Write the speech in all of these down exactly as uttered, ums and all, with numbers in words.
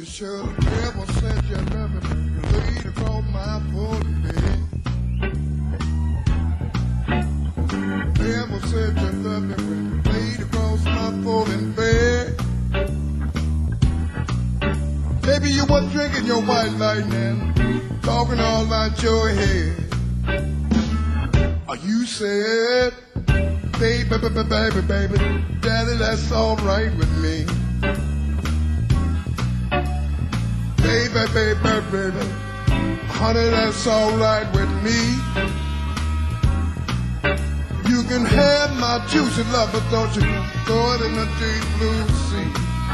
You should have never said you love me when you laid across my folding bed. Never said you love me when you laid across my folding bed. Maybe you were drinking your white lightning, talking all out your head. Or you said, baby, baby, baby, baby, daddy, that's all right with me. Baby, baby, baby, honey, that's all right with me. You can have my juicy love, but don't you throw it in the deep blue sea.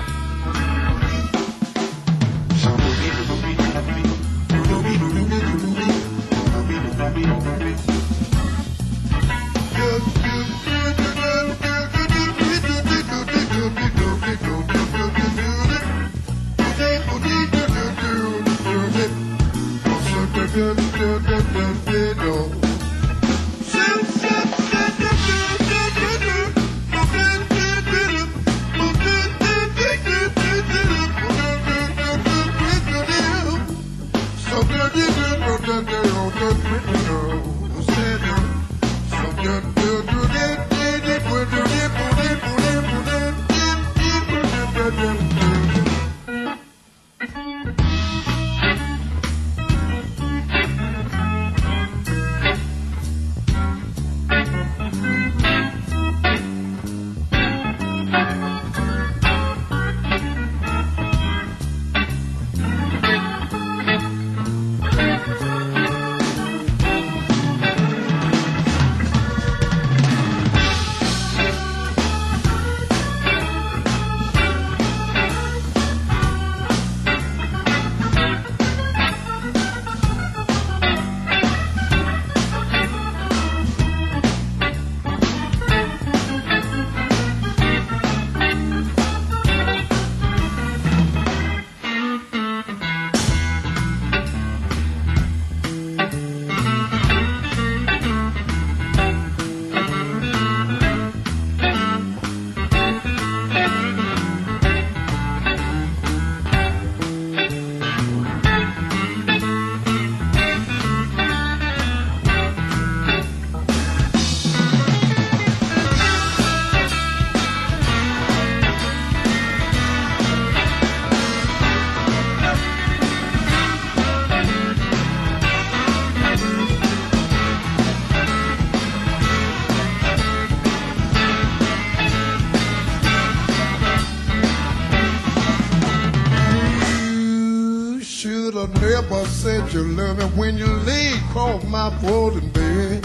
Never said you love me when you lay across my folding bed.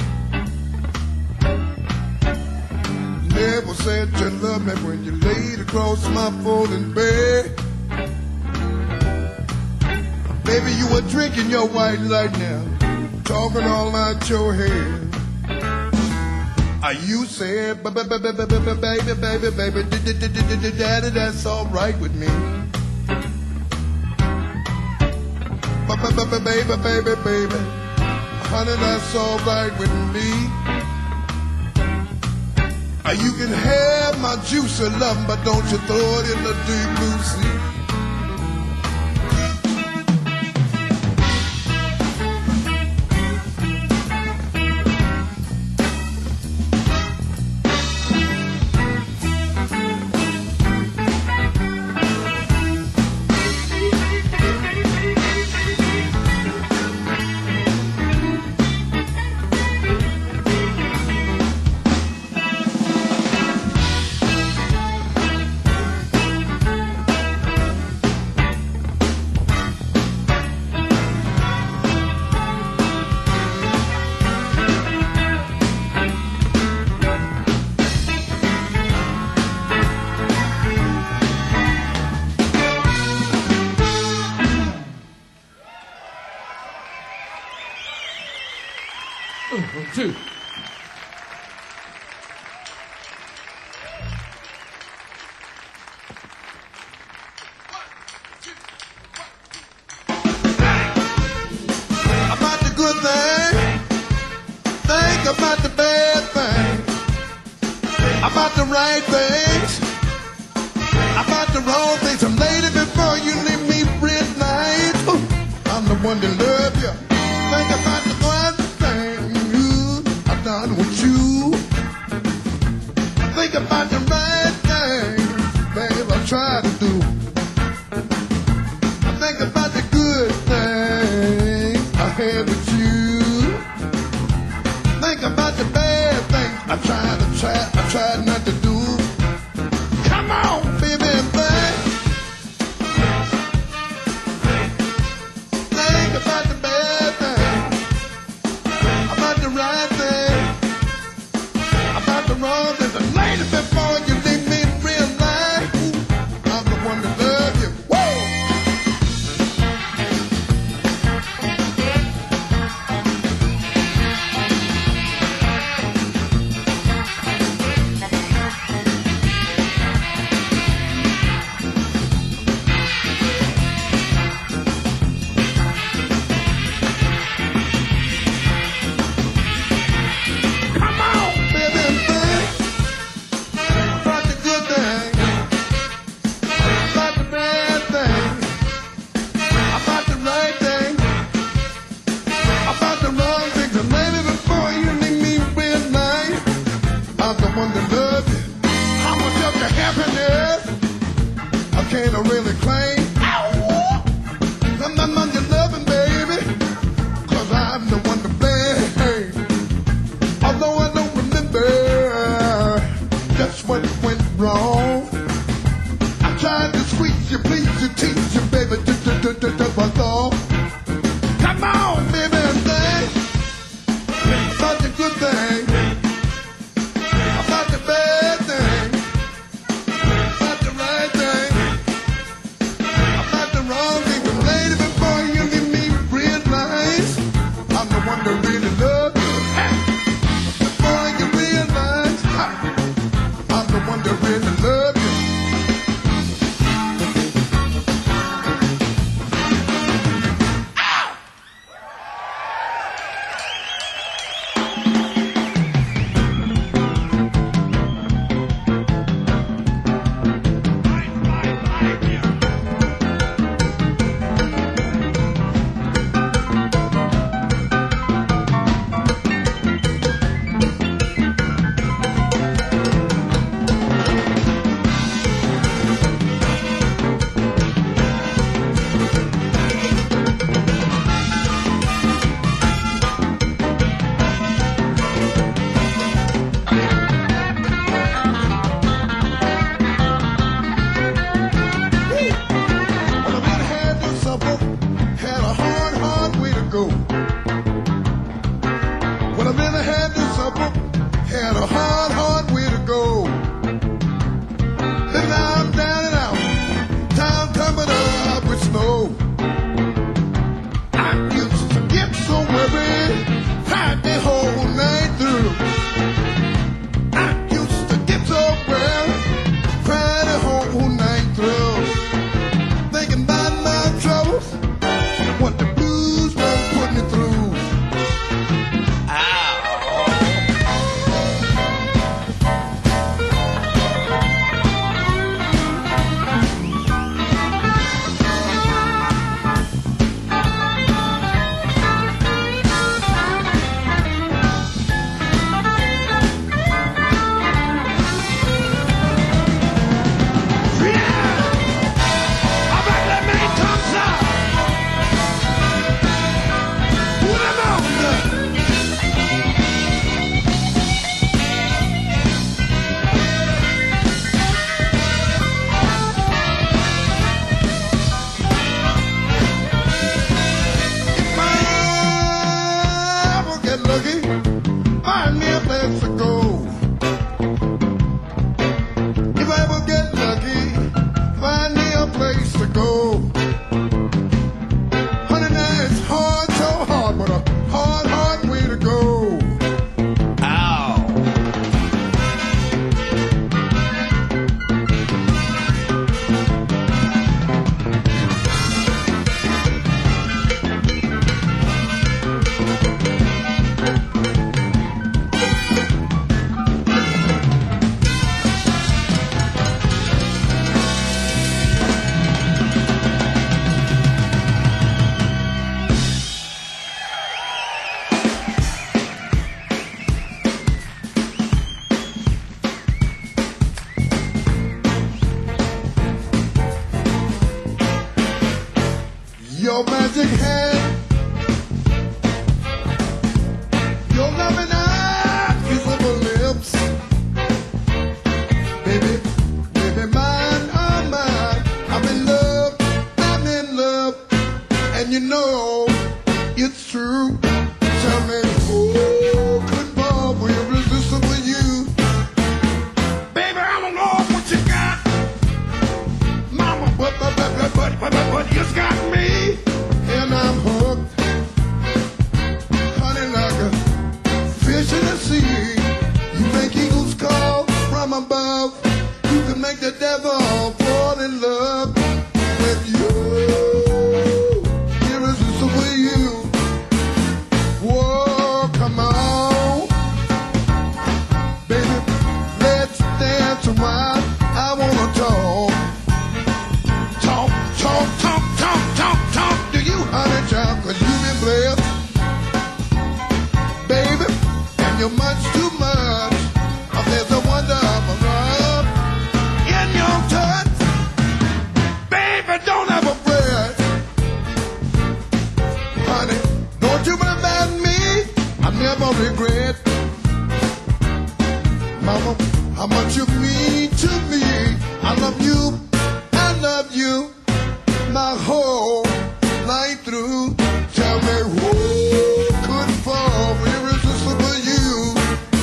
Never said you love me when you laid across my folding bed. Baby, you were drinking your white lightning, talking all out your head. Are you said, baby, baby, baby, baby, baby, baby, daddy, that's all right with me. Baby, baby, baby, baby, honey, that's all right with me. You can have my juicy love, but don't you throw it in the deep blue sea. Two. About the good thing, think about the bad thing, about the right things, about the wrong things. I'm lady before you leave me. can't really claim. I'm not on your loving, baby, cause I'm the one to blame. Although I don't remember just what went wrong. I tried to squeeze you, please you, tease you, baby, just my thought. Come on, baby, and think about the good thing, about the bad thing, about the right thing, about the wrong thing. But lady, before you leave me realize I'm the one that really love you. Before you realize I'm the one that really love you. When I've been had this supper, had a hard, hard way to go. Then now I'm down and out, town coming up with snow. I used to get so worried, cried the whole night through. I used to get so worried, cried the whole night through. Thinking about my troubles, what the blues done put me through. Find me a place to go. If I ever get lucky, find me a place to go. Honey, now it's hard, so hard, but a hard, hard way to go. Ow. Your magic hand, your loving eyes, kissable lips, baby, baby, mine, oh mine. I'm in love, I'm in love, and you know it's true. Tell me who could fall for irresistible you, baby? I don't know what you got, mama, but but but but but but, but you got me. And I'm hooked, honey, like a fish in the sea. You make eagles call from above. You can make the devil fall in love with you. Irresistible you. Whoa, come on, baby, let's dance a while. I wanna talk, talk, talk, talk, talk. my whole life through. Tell me who could fall for irresistible you?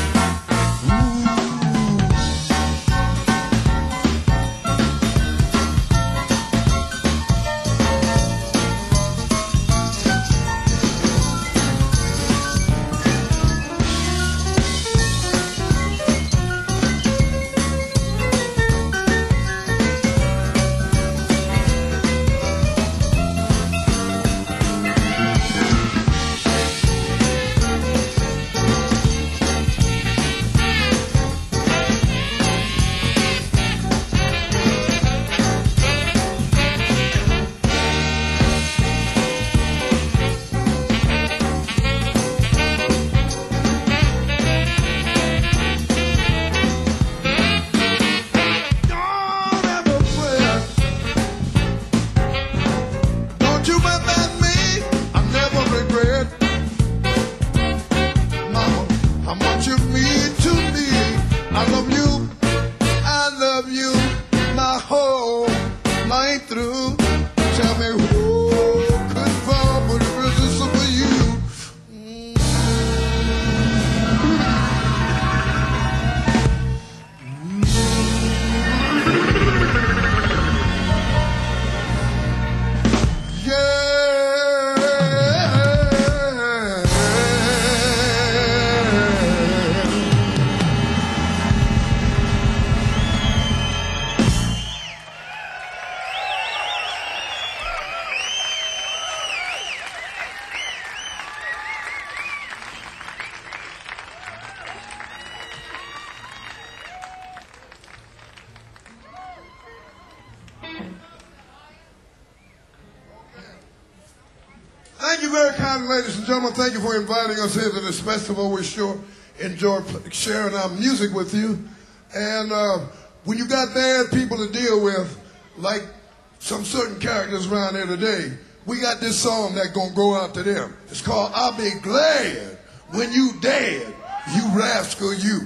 Thank you very kindly, ladies and gentlemen. Thank you for inviting us here to this festival. We sure enjoy sharing our music with you. And uh, when you got bad people to deal with, like some certain characters around here today, we got this song that's going to go out to them. It's called I'll Be Glad When You Dead, You Rascal You.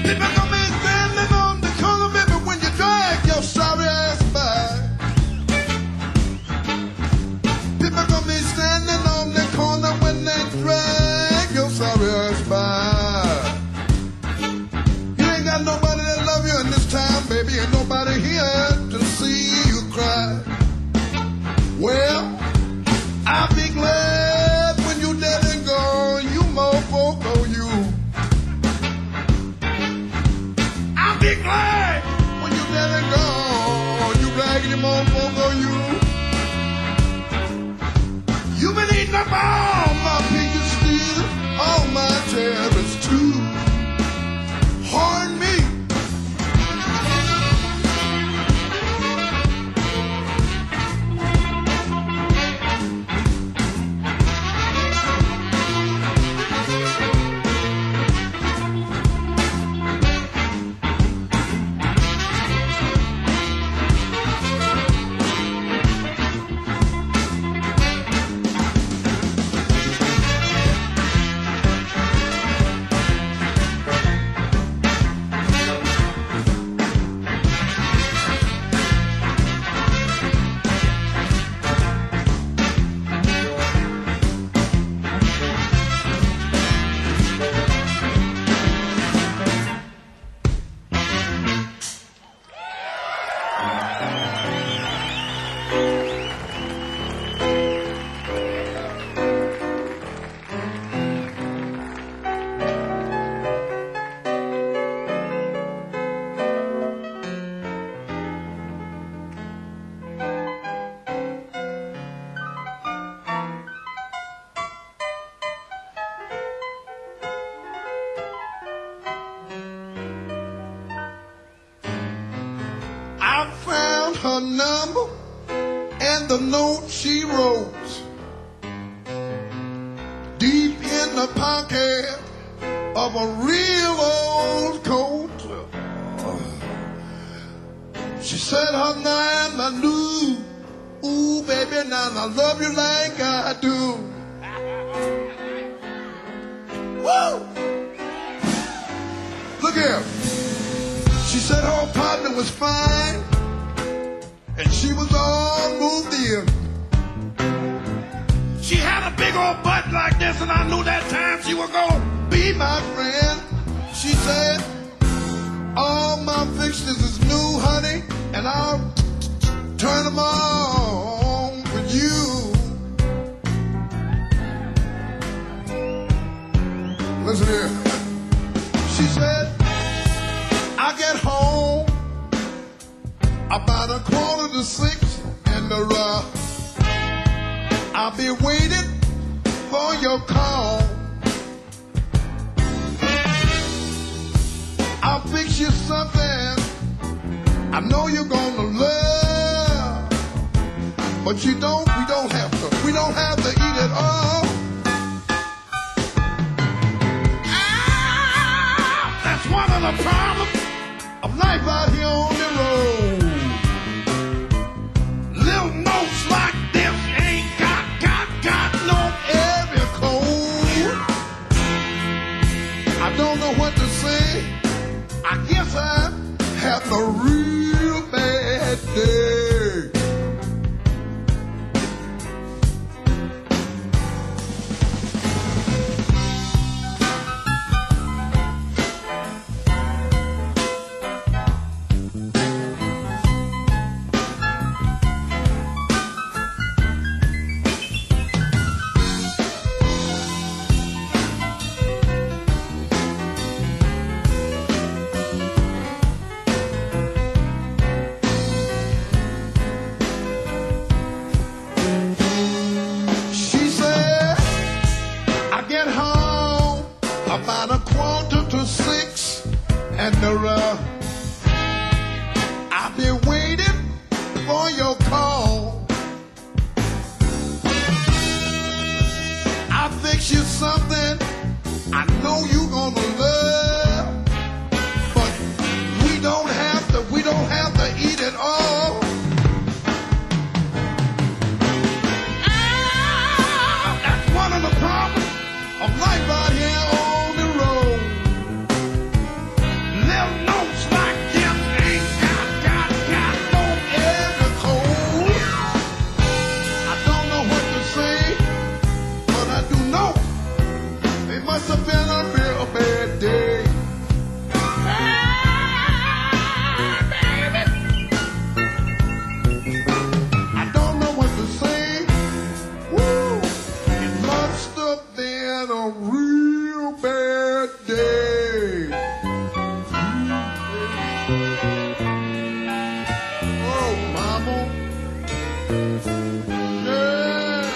People gonna be standing on the corner, baby, when you drag your sorry ass by. People gonna be standing on the corner when they drag your sorry ass by. You ain't got nobody that love you in this time, baby. Ain't nobody here to see you cry. Well, I'll be glad when you dead and gone, you mofo, you. I'll be glad when you dead and gone, you raggedy mofo, you. You been eating up all my peaches, stealing all my cherries too. Horn me. I found her number and the note she wrote deep in the pocket of a real old coat. She said her name I knew. Ooh, baby, now I love you like I do. Woo! Look here. She said her partner was fine, and she was all moved in. She had a big old butt like this, and I knew that time she was gonna be my friend. She said, all my fixtures is new, honey, and I'll turn them on for you. Listen here. She said, I get home about a quarter to six in the rough. I'll be waiting for your call. I'll fix you something I know you're gonna love, but you don't, we don't have to, we don't have to eat it all. Ah, that's one of the problems of life out here on the road. Little notes like this ain't got, got, got no area code. I don't know what to say. I guess I have a real bad day. About a quarter to six, and uh, I'll be waiting for your call. I'll fix you something I know you're gonna love, but we don't have to, we don't have to eat it all. Ah, that's one of the problems of life out here on the road. must have been a real bad day. I don't know what to say. Woo! It must have been a real bad day. Oh, mama. Yeah.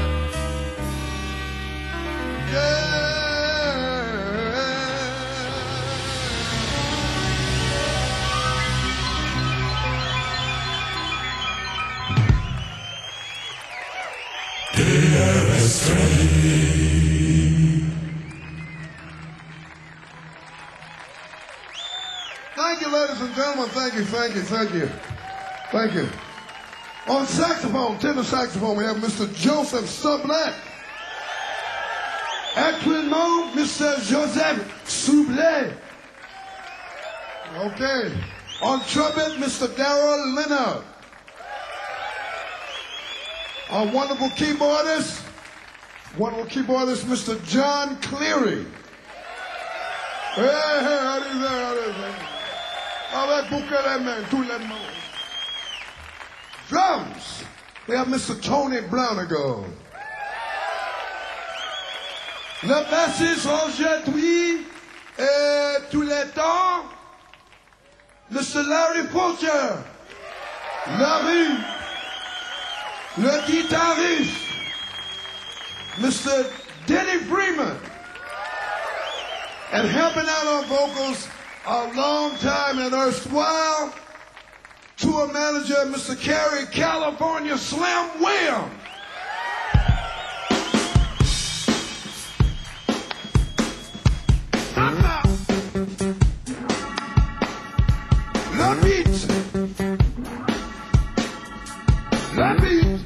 Yeah. Thank you, ladies and gentlemen. Thank you, thank you, thank you. Thank you. On saxophone, tenor saxophone, we have Mister Joseph Sublette. Actuellement, Mister Joseph Sublette. Okay. On trumpet, Mister Darrell Leonard. Our wonderful keyboardist, wonderful keyboardist, Mister John Cleary. Hey, hey, how do you say, how do you say? Avec beaucoup les mains, tous les mots. Drums, we have Mister Tony Brownigal. Le bassiste aujourd'hui et tous les temps, Mister Larry Fulcher. Larry, le guitariste, Mister Denny Freeman. And helping out on vocals, a long time and erstwhile tour manager, Mister Cary California Slim Williams. Le beat. Le beat.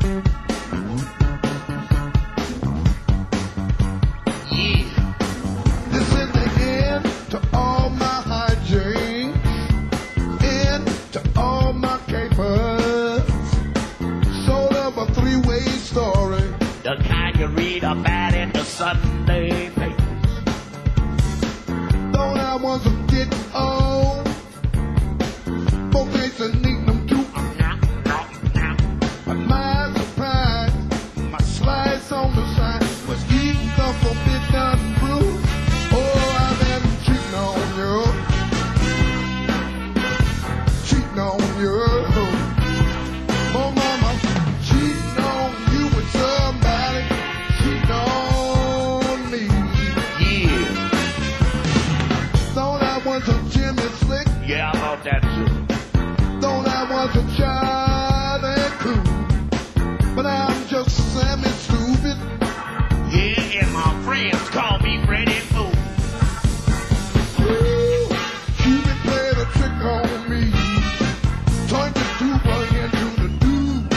About in the Sunday papers. Thought I was a get old. Both days and needing them too. But my surprise, my slice on the side was eating the forbidden fruit. Oh, I've been cheating on you. Cheating on you. Oh, mama, cheating on you with somebody. On me. Yeah. Thought I was a Jimmy Slick. Yeah, I thought that too. Thought I was a Charlie Cool. But I'm just Sammy Stupid. Yeah, and my friends call me Freddie Fool. Woo! Cupid played a trick on me. Turned the tuba into the dude.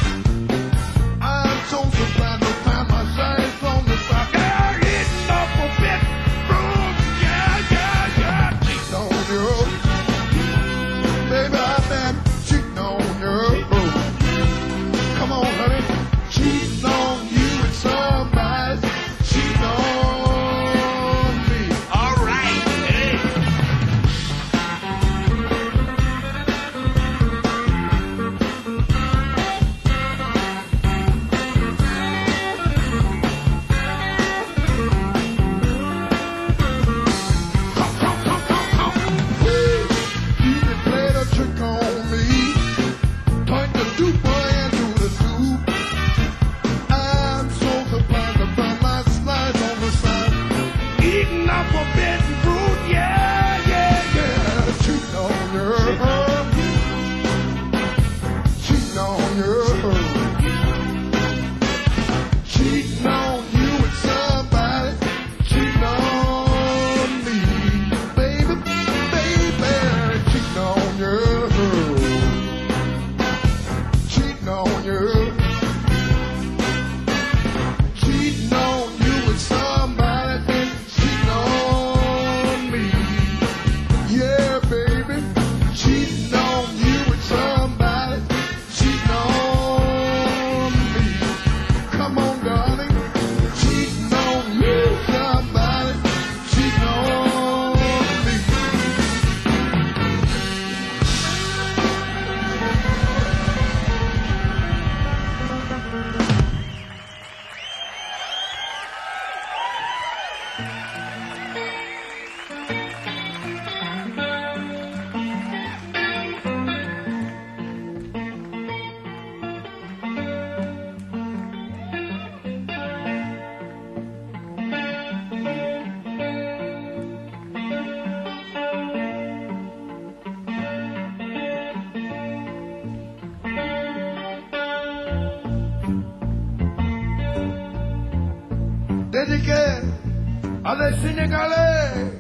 I'm so surprised to find my size on the side. Yeah, hitting up a bit. Boom! Yeah, yeah, yeah. Cheating on you. africain, à les Sénégalais,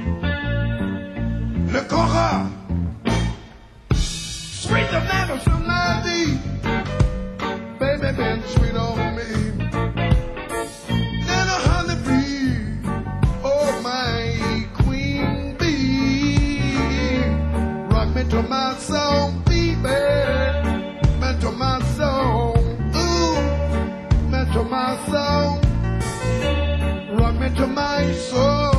le Cora, sweet the man of Somali, baby been sweet on me. Then a honeybee, oh my queen bee, rock me to my soul, baby, me to my soul, ooh, me to my soul, rock me to my soul.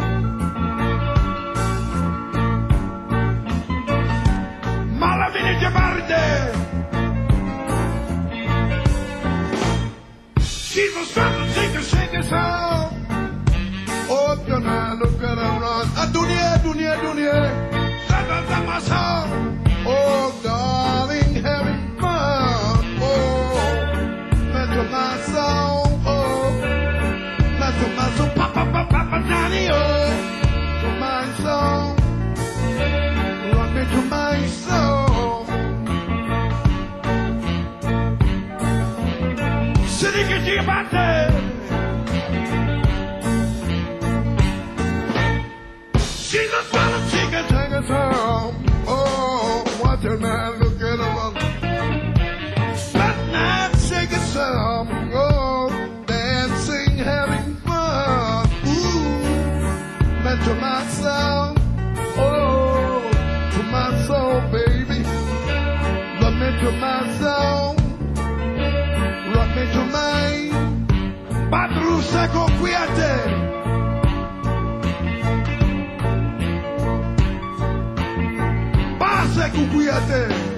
She's a struggle, shake a shake a sound. Oh, you're not looking around. Ah, dunia, dunia, dunia. Shaka, shaka, shaka. Oh, darling, having fun. Oh, mental my soul. Oh, mental my soul. Papa, papa, papa, daddy. Oh, to my soul. Rock me to my soul. Sitting at your body. She's a swallow chicken, take us home. Oh, watch her man look at her. That night, shake a song. Oh, dancing, having fun. Ooh, meant to my soul. Oh, to my soul, baby. Love me to my soul. Rock me to my Badru Seko Kuyate. Ba Seko Kuyate.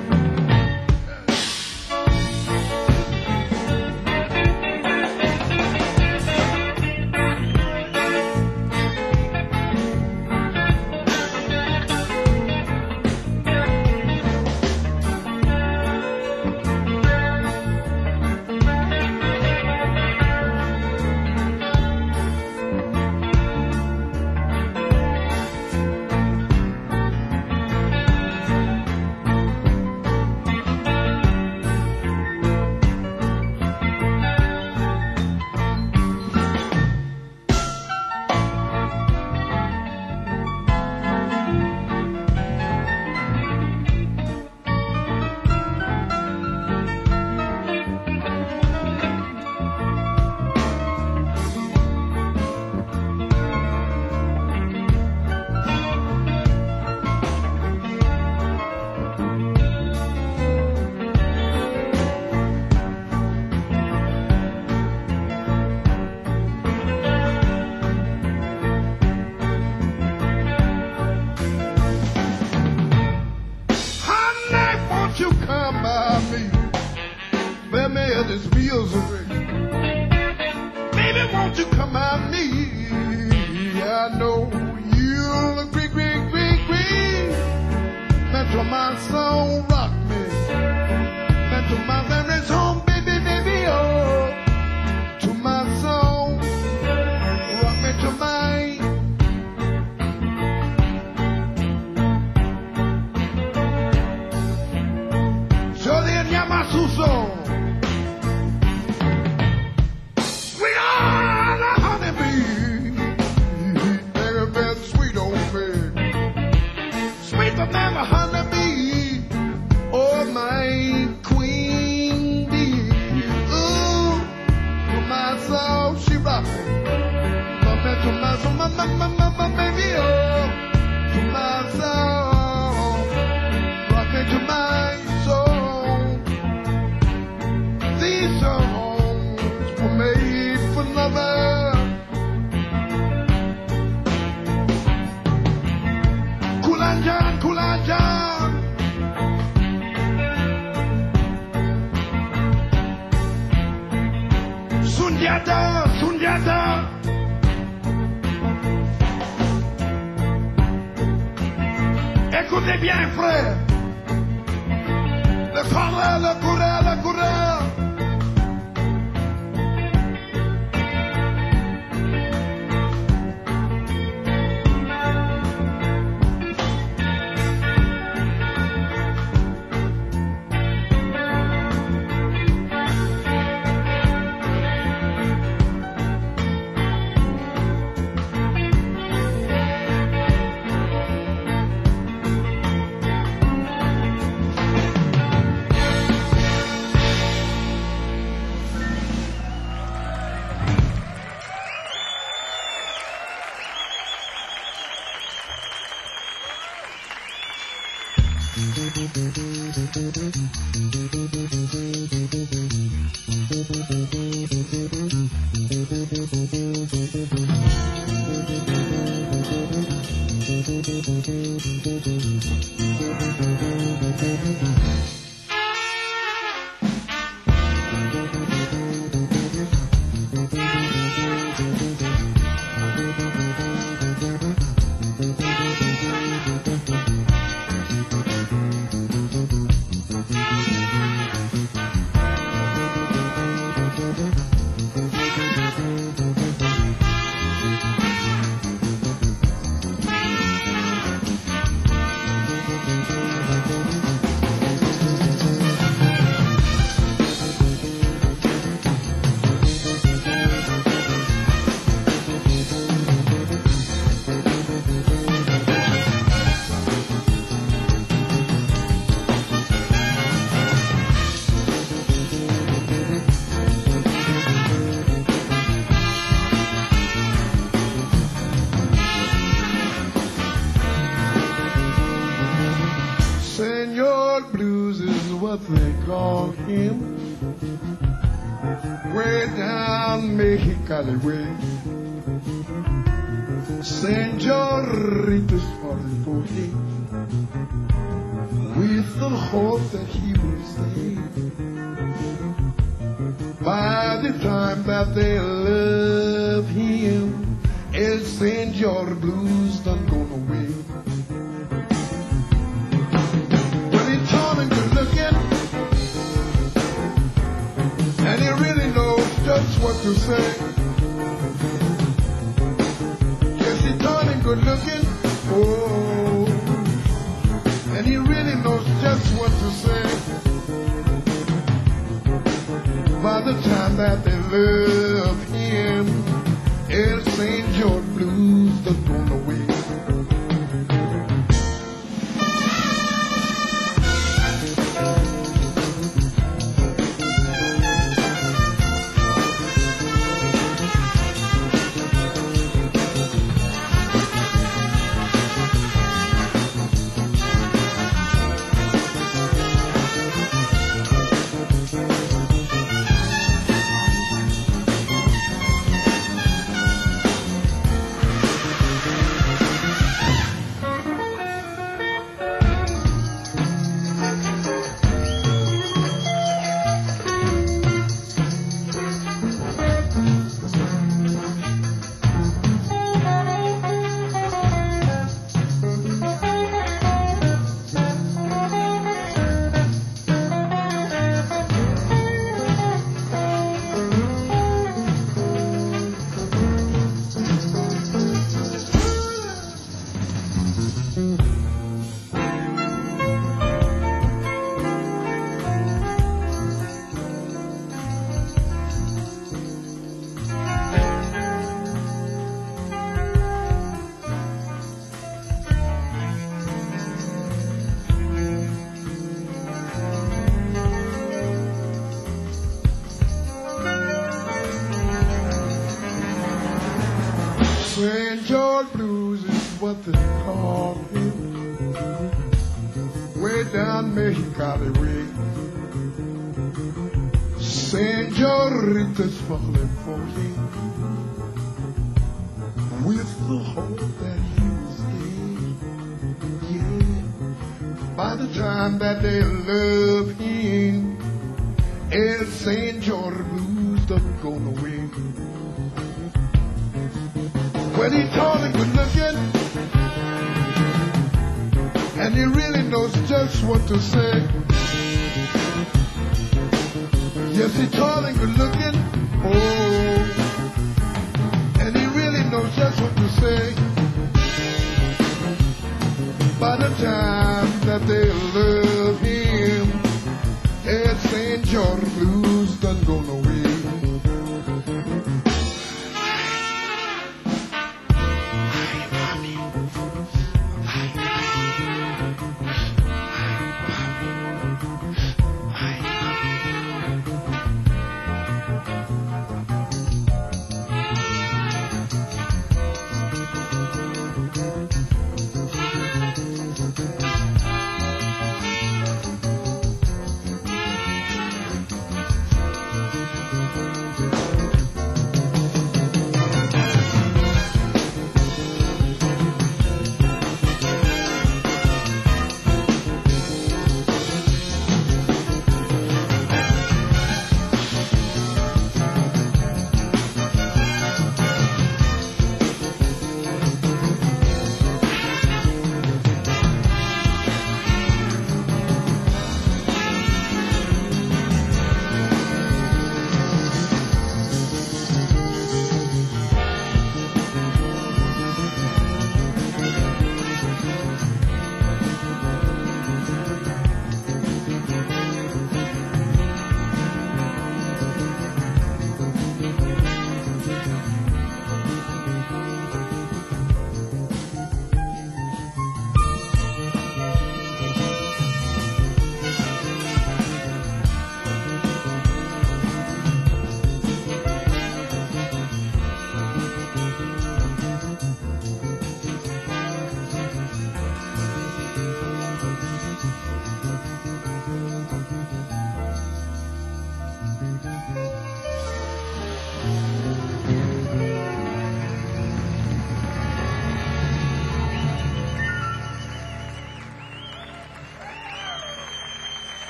You come by me, let me hear this feels away. Baby, won't you come by me? I know you'll agree, agree, agree, agree. Mental my soul, rock me. Mental my memories home, baby, baby, oh. To my soul, rock me to my. Suso. We are the honeybee. Baby, been sweet on me. Sweet banana honeybee. Oh, my queen bee. Ooh, to my soul, she rock me. Mama, to my soul, mama, mama, mama, baby, oh. To my soul, rock me to my soul. These songs were made for lovers. Kulanjan, Kulanjan. Sundiata, Sundiata. Écoutez bien, frère. Le coureur, le coureur, le coureur. What they call him, way down Mexicali way. Señoritas falling for him, with the hope that he will stay. By the time that they love him, El Señor Blues done gone away. Well, he's tall and good looking, and he really knows just what to say. Yes, he's tall and good looking, oh, and he really knows just what to say. By the time that they love him, El Señor Blues done gone away. Señor Blues is what they call him, way down Mexicali way. Señoritas falling for him, with the hope that he will stay. Yeah, by the time that they love him, El Señor Blues done gone away. Well, he's tall and good looking, and he really knows just what to say. Yes, he's tall and good looking, oh, and he really knows just what to say. By the time that they love him, El Señor Blues done gone away. Thank you.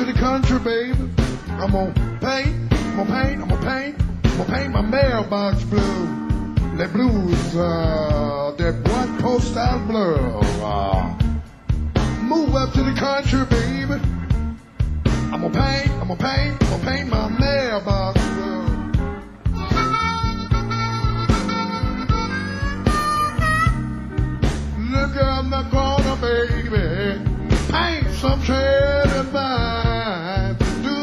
to the country, baby. I'm gonna paint, I'm gonna paint, I'm gonna paint, I'm gonna paint my mailbox blue. That blue is, uh, that one postal blue. Uh, move up to the country, baby. I'm gonna paint, I'm gonna paint, I'm gonna paint my mailbox blue. Look out the corner, baby. Paint some tread and mine to do.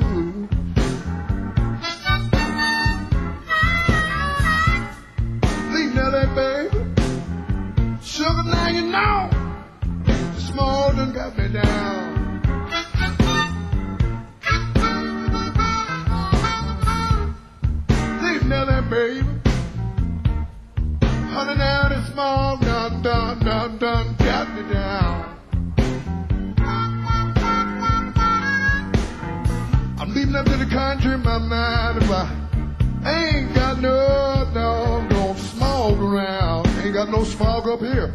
Leave that, baby. Sugar, now you know. The small done got me down. That baby, honey, now the small done, done, done, done, got me down. I'm leaving up to the country, my mind, if I ain't got no, no, no smog around, ain't got no smog up here.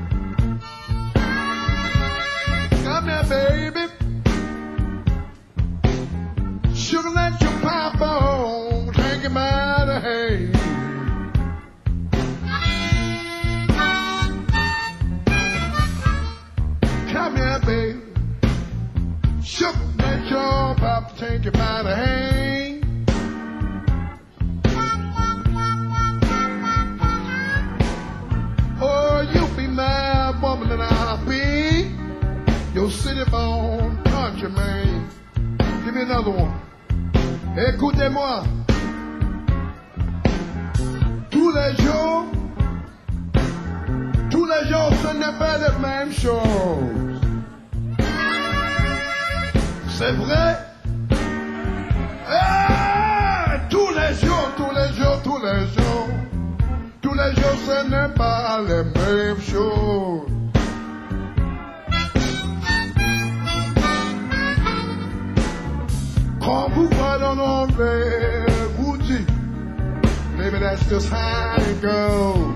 Come there, baby, sugar, let your pipe on, take him out of hay. Come here, baby, sugar, let your pipe take him out of hay. Oh, you be my woman and I'll be your city-born country man. Give me another one. Écoutez-moi. Tous les jours, tous les jours, ce n'est pas la même chose. C'est vrai? Ah, tous les jours, tous les jours, tous les jours, tous les jours, ce n'est pas la même chose. Quand vous voyez dans l'anglais, vous dites, maybe that's just how it goes.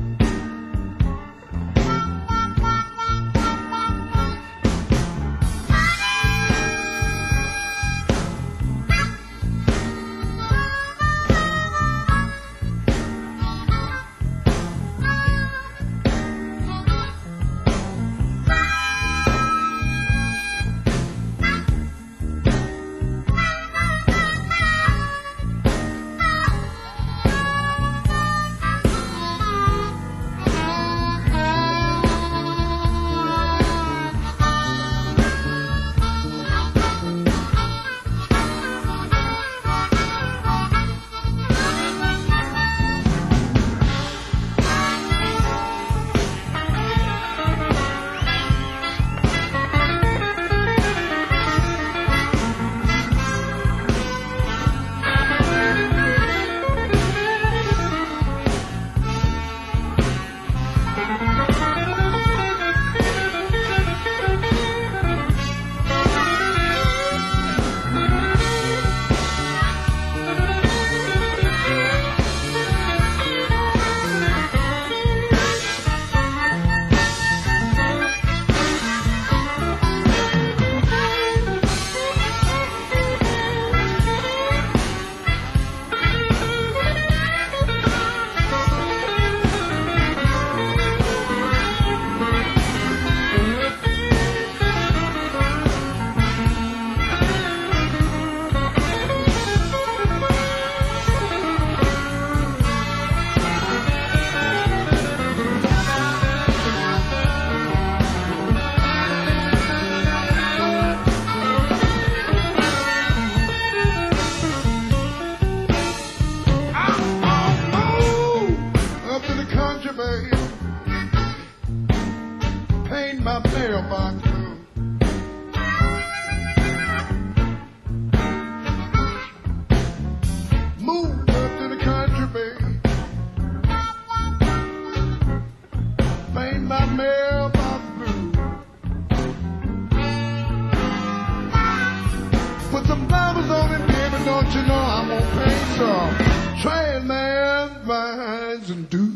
Don't you know I'm gonna paint some train man vines and do.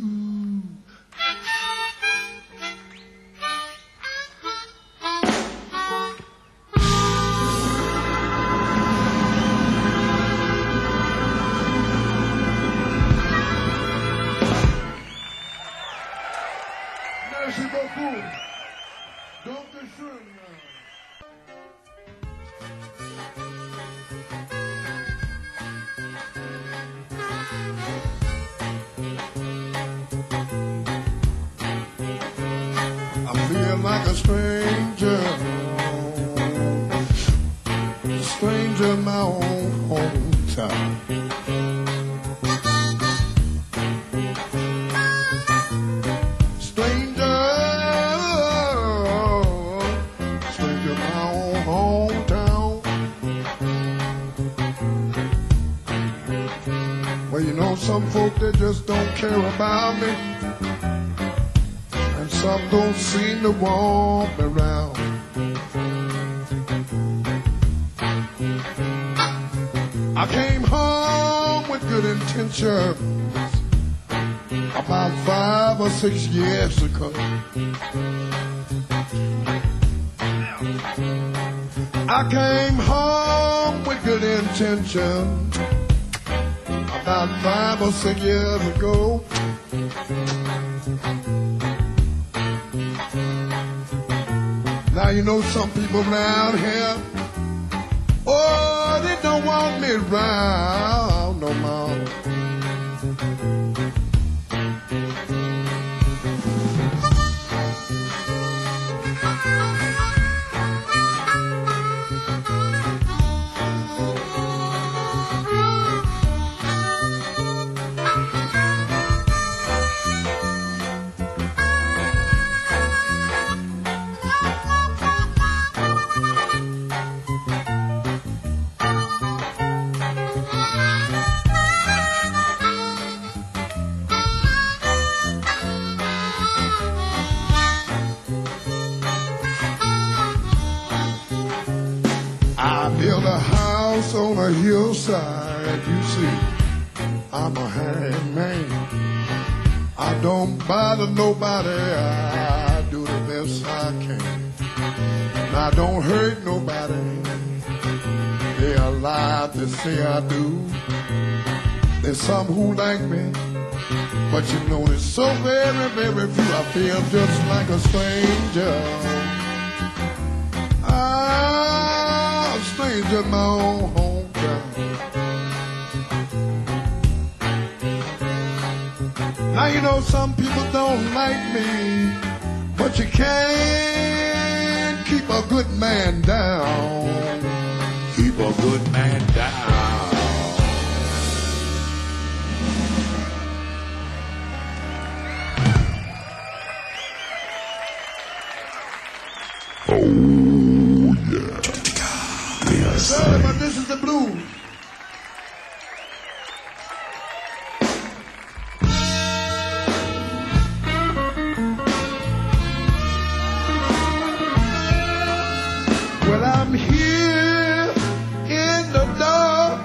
like a stranger, a stranger in my own hometown. Stranger, stranger in my own hometown. Well, you know, some folk, they just don't care about me. Some don't seem to want me around. I came home with good intentions about five or six years ago. I came home with good intentions about five or six years ago. Now you know some people around here, oh, they don't want me around no more. On a hillside, you see, I'm a handman. I don't bother nobody, I do the best I can. And I don't hurt nobody, they are alive to say I do. There's some who like me, but you know there's so very, very few. I feel just like a stranger. Ah, a stranger in my own home. Now you know some people don't like me, but you can't keep a good man down. Keep a good man down. Oh yeah. Yes, sir, but this is the blues. I'm here in the dark,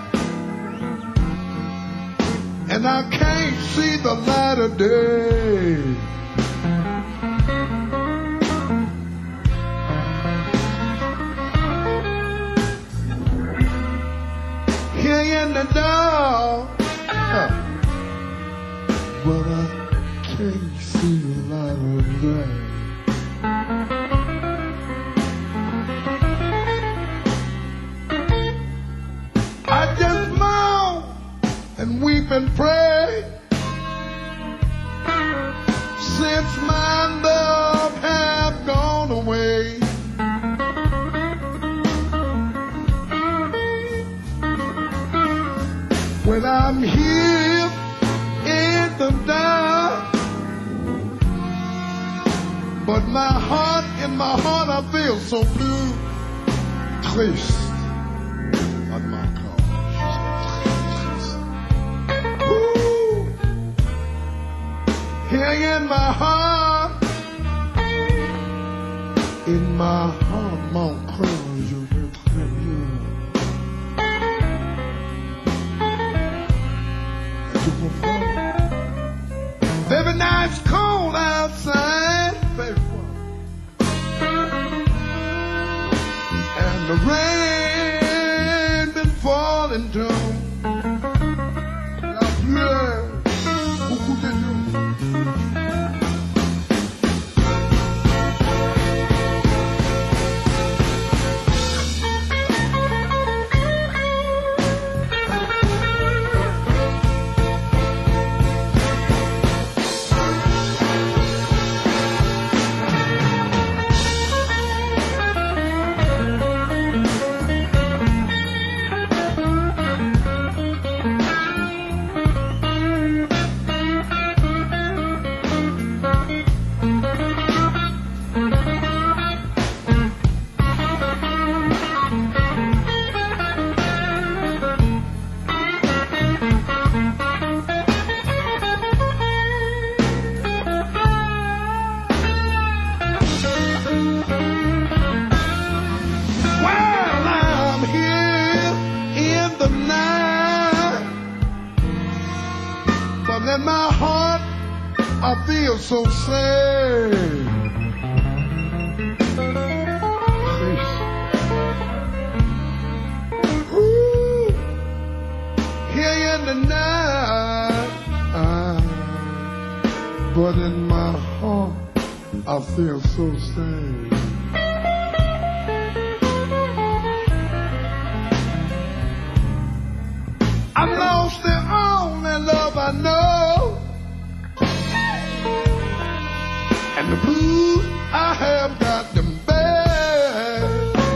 and I can't see the light of day. Here in the dark, but I can't see the light of day. I just moan and weep and pray since my love have gone away. When I'm here in the dark, but my heart, in my heart I feel so blue. Triste. Here in my heart, in my heart, mon cœur, je vais très bien. Tu comprends? Every night's cold outside, baby, and the rain been falling down. La pluie, beaucoup de jours. the night, but in my heart I feel so sad. Ooh, here in the night, but in my heart I feel so sad. I lost the only love I know, and the blues I have got them bad.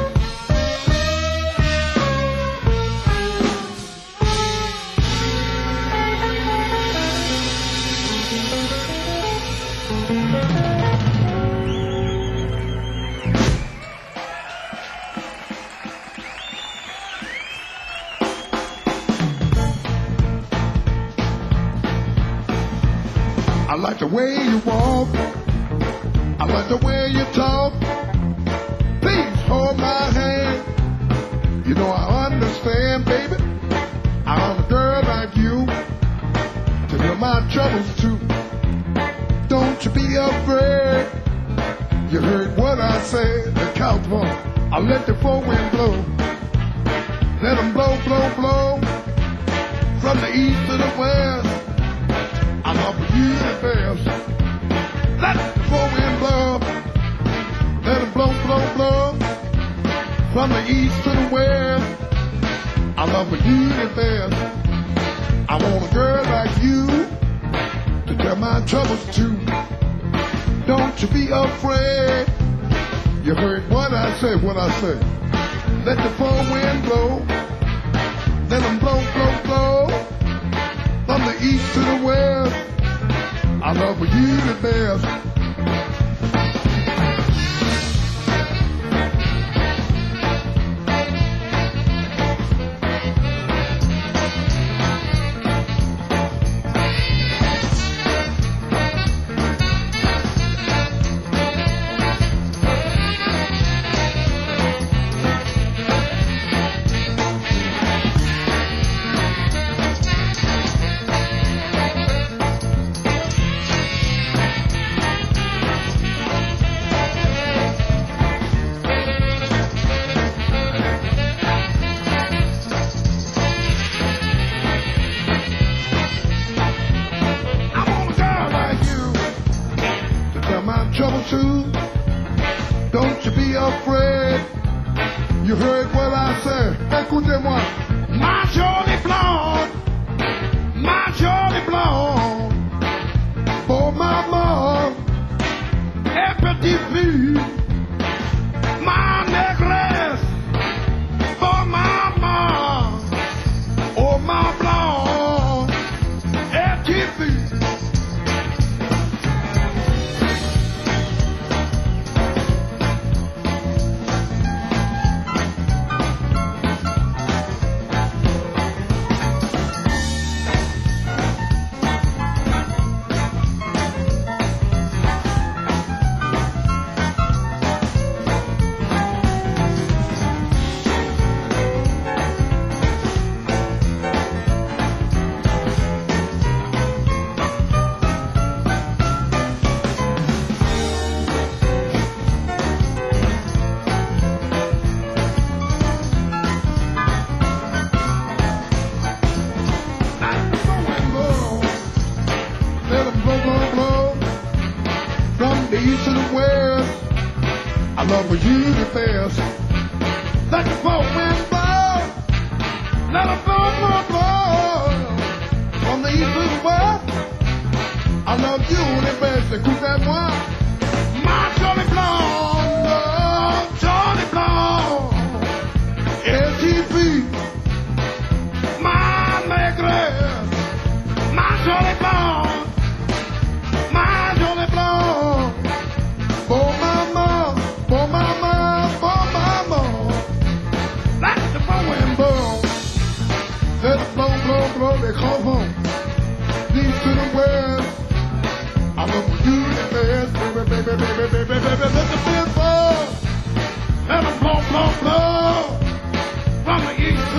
I like the way you walk, I like the way you talk. Please hold my hand. You know I understand, baby. I want a girl like you to hear my troubles too. Don't you be afraid. You heard what I said. The cowboy, I let the four wind blow. Let them blow, blow, blow. From the east to the west, I love you the best. Let the four wind blow. Let it blow, blow, blow. From the east to the west, I love you the best. I want a girl like you to tell my troubles to. Don't you be afraid. You heard what I said, what I said. Let the four wind blow. Let them blow, blow, blow. From the east to the west, I love you the best. Trouble too. Don't you be afraid. You heard what I said. Écoutez-moi. Ma jolie blonde, ma jolie blonde, pour maman et petite fille, ma négresse, pour maman, oh ma blonde et petite fille. The east to the west, I love you the best. Let the four wind blow, let the blow, blow, blow. From the east to the west, I love you the best. Écoutez-moi, ma jolie blonde, jolie blonde, et T V, ma négresse, ma jolie blonde, ma jolie blonde. For mama, for mama, for mama. Let the blowing blow. Let it blow, blow, blow. They call home. East to the west. I love you the best. Baby, baby, baby, baby, baby, baby. Let the wind blow. Let it blow, blow, blow. From the east to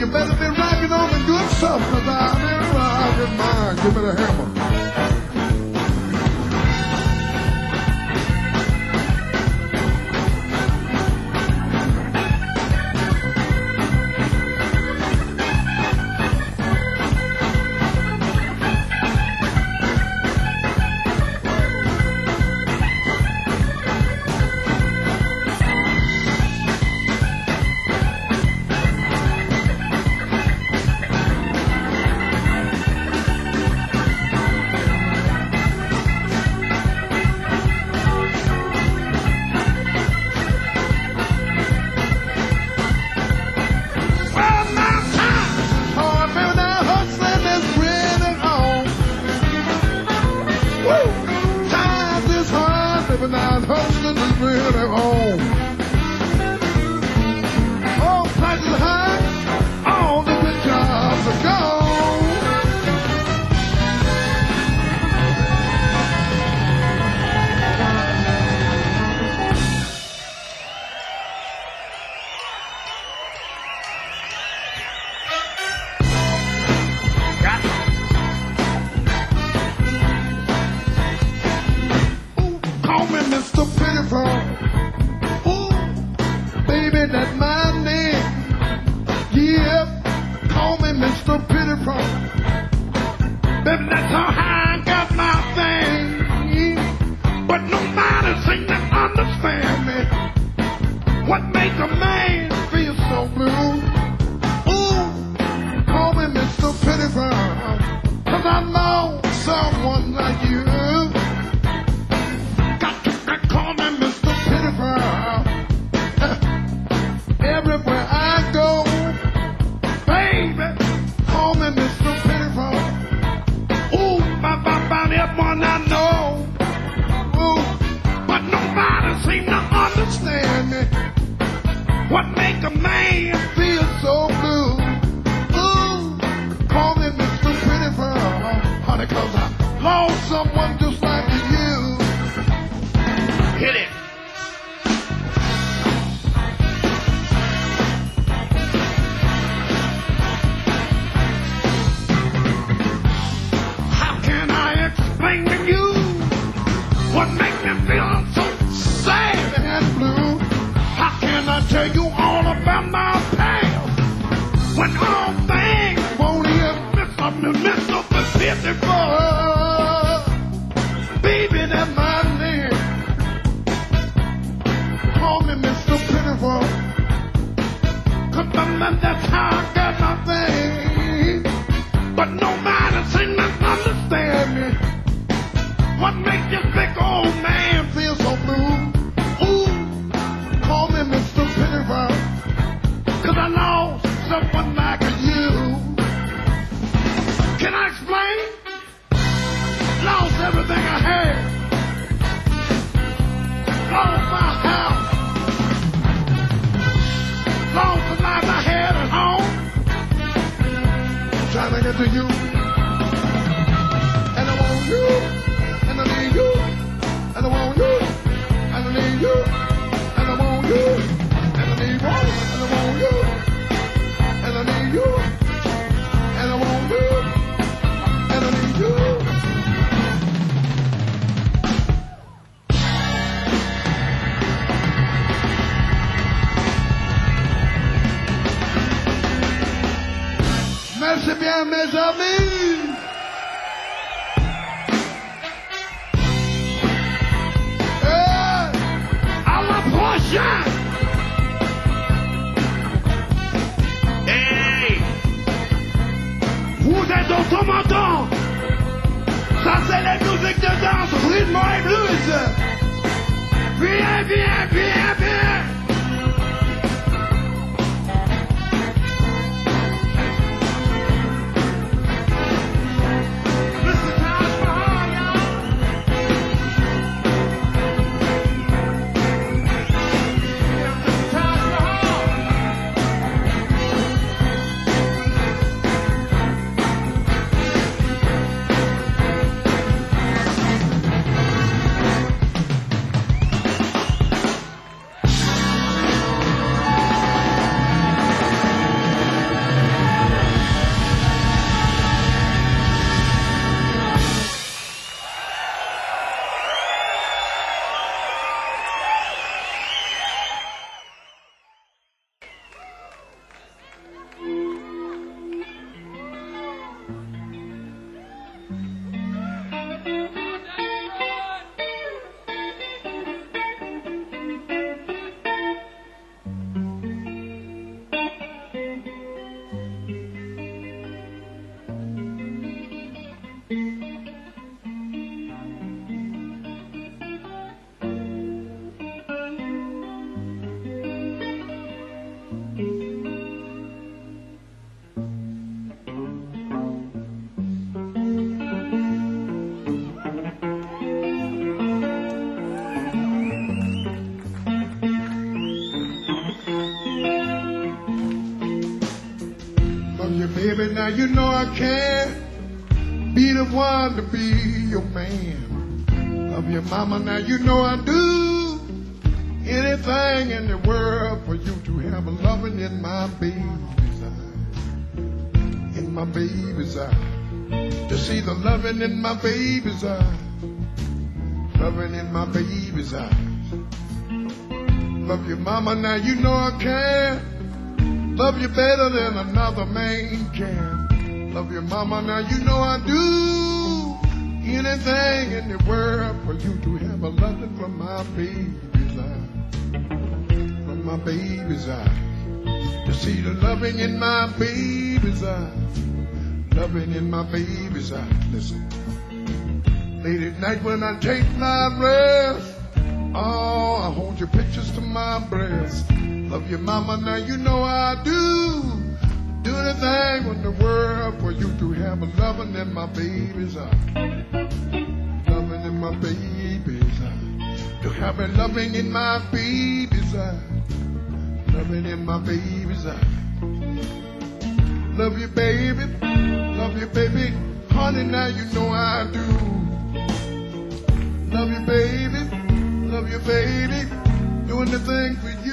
better be rocking on the good stuff, cause I've been rocking mine. Give me the hammer. baby, now you know I can't be the one to be your man. Love your mama, now you know I do anything in the world for you to have a loving in my baby's eyes, in my baby's eyes, to see the loving in my baby's eyes, loving in my baby's eyes. Love your mama, now you know I can love you better than another man can. Love your mama, now you know I do anything in the world for you to have a loving from my baby's eyes, from my baby's eyes, to see the loving in my baby's eyes, loving in my baby's eyes. Listen, late at night when I take my rest, oh, I hold your pictures to my breast. Love your mama, now you know I do do anything in the world for you to have a loving in my baby's eyes, loving in my baby's eyes, to have a loving in my baby's eyes, loving in my baby's eyes. Love you, baby, love you, baby, honey, now you know I do. Love you, baby, love you, baby, doing the thing for you.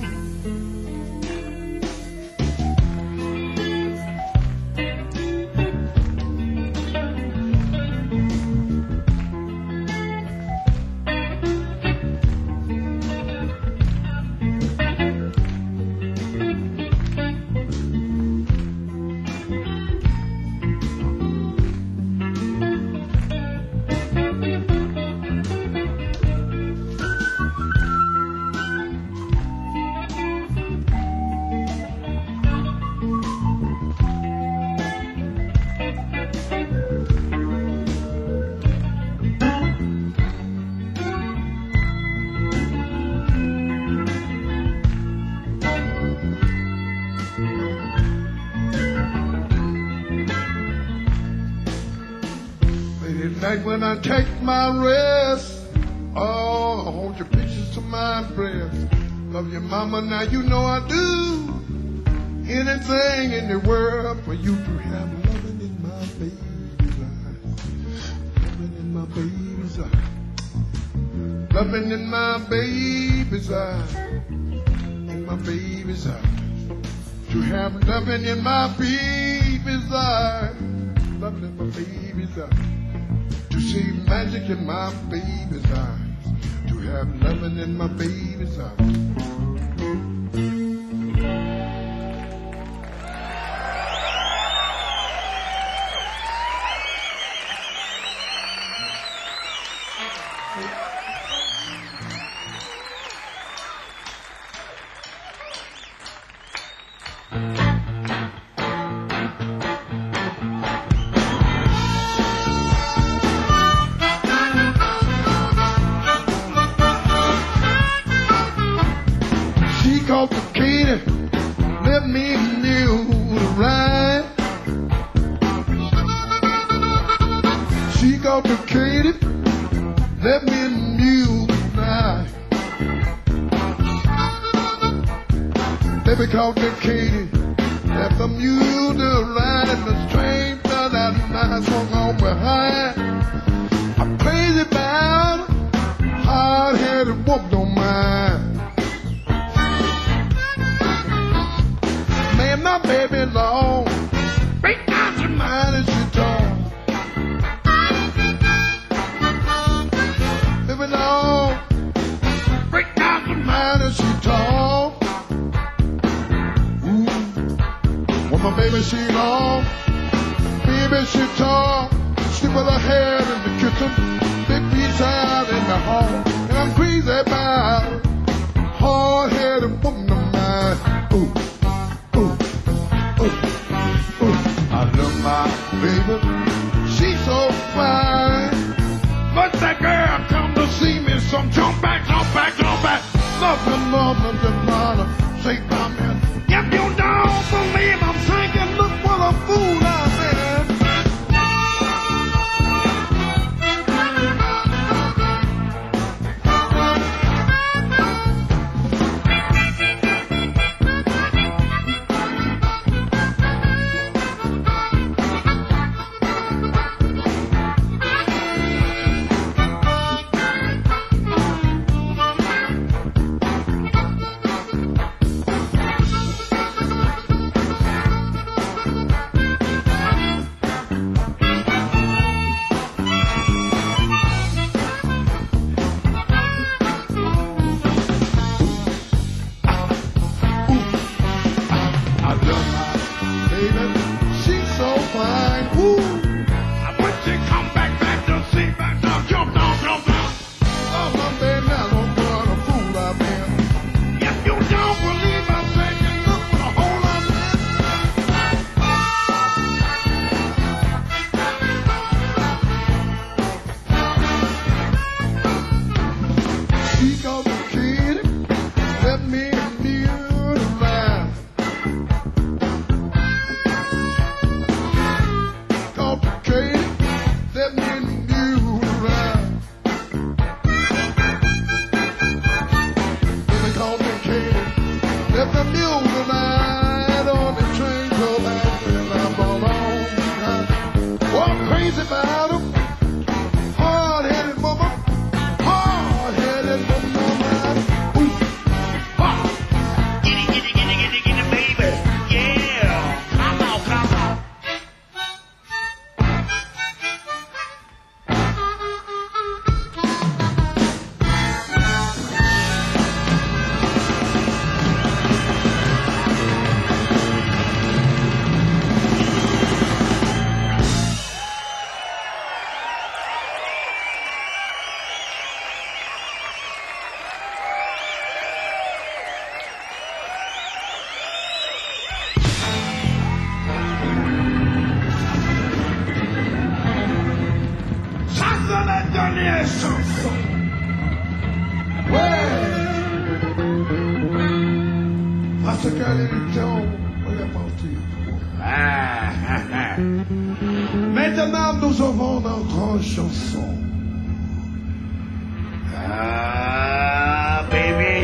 Night when I take my rest, oh, I hold your pictures to my breast. Love your mama, now you know I do anything in the world for you to have loving in my baby's eyes, loving in my baby's eyes, loving in my baby's eyes, in my baby's eyes, to have loving in my baby's eyes, loving in my baby's eyes. To see magic in my baby's eyes, to have loving in my baby's eyes. Complicated, let me knew the ride. She complicated, let me knew the ride. Baby complicated, let the mule to ride and the stranger that night swung on behind. I'm crazy about hard-headed woman don't mind. My baby long, break down your mind as you talk. Baby long, break down your mind as you talk. Ooh, when my baby she long, baby she talk. Sleep with her head in the kitchen, big piece out in the hall. And I'm crazy about hard-headed woman of mine. Ooh. I love my baby, she's so fine. But that girl come to see me, some jump back, jump back, jump back. Love the mother, the mother, say come in. If you don't believe I'm thinking, look what a fool I've been. première chanson. Ouais. Parce qu'elle est du temps, on est parti. Ah, ah, ah. Maintenant, nous avons notre chanson. Ah, baby.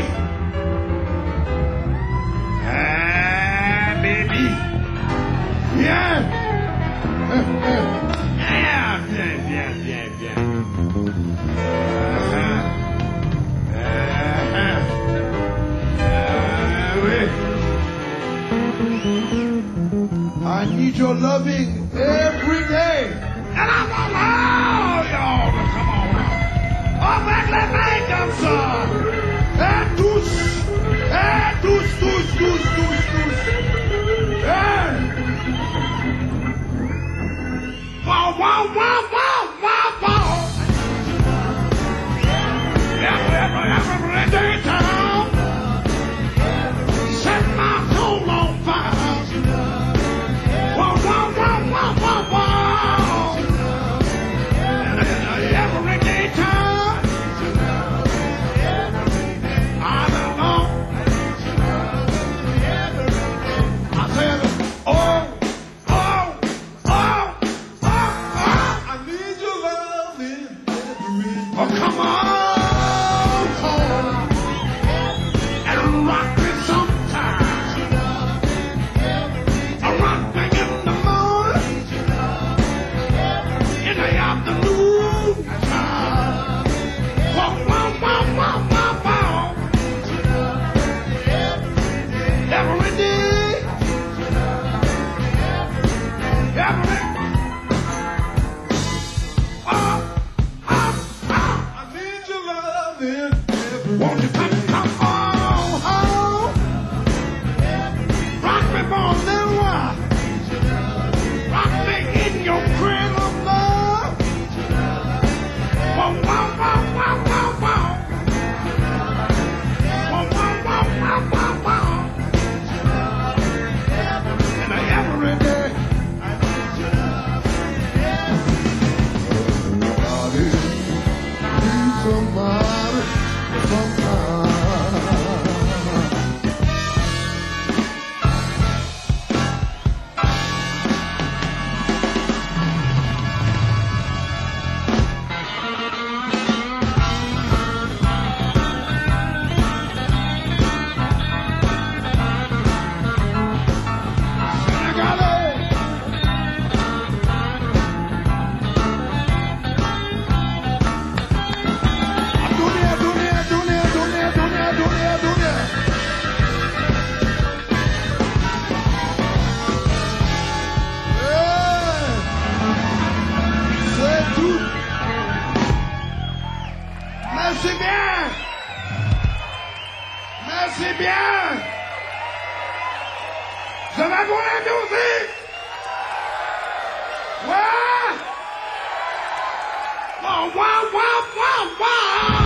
Ah, baby. Viens. Ah, viens, viens, viens, viens. Ah, ah, ah. Ah, oui. I need your loving every day. And I'm alone, y'all. Come on now. Oh, back, let me come, son. Et tous, et tous, tous, tous, tous, tous. Hey. Wow, wow, wow, wow, wow, wow. Every, every, every day time. Set my soul on fire. Wow, wow, wow, wow, wow, wow. Every day time. I don't know. I said, oh, oh, oh, oh, oh. I need your loving every. Oh, come on, home and rock me sometime. I rock me in the morning, in the afternoon time. Wow, wow, wow, wow, wow, wow. Every day, every. Oh, oh, oh. I need your loving every. Won't you come, come on home? Rock me for a little while. Rock me in your cradle of love. Wow, wow, wow, wow, wow, wow. Wow, wow, wow, wow, wow, wow. And every day. Somebody, need somebody, sometime. Dunia, dunia, dunia, dunia, dunia, dunia, dunia. Yeah. C'est tout. Merci bien. Merci bien. Je vais vous la musique. Ouais. Wow, wow, wow, wow, wow.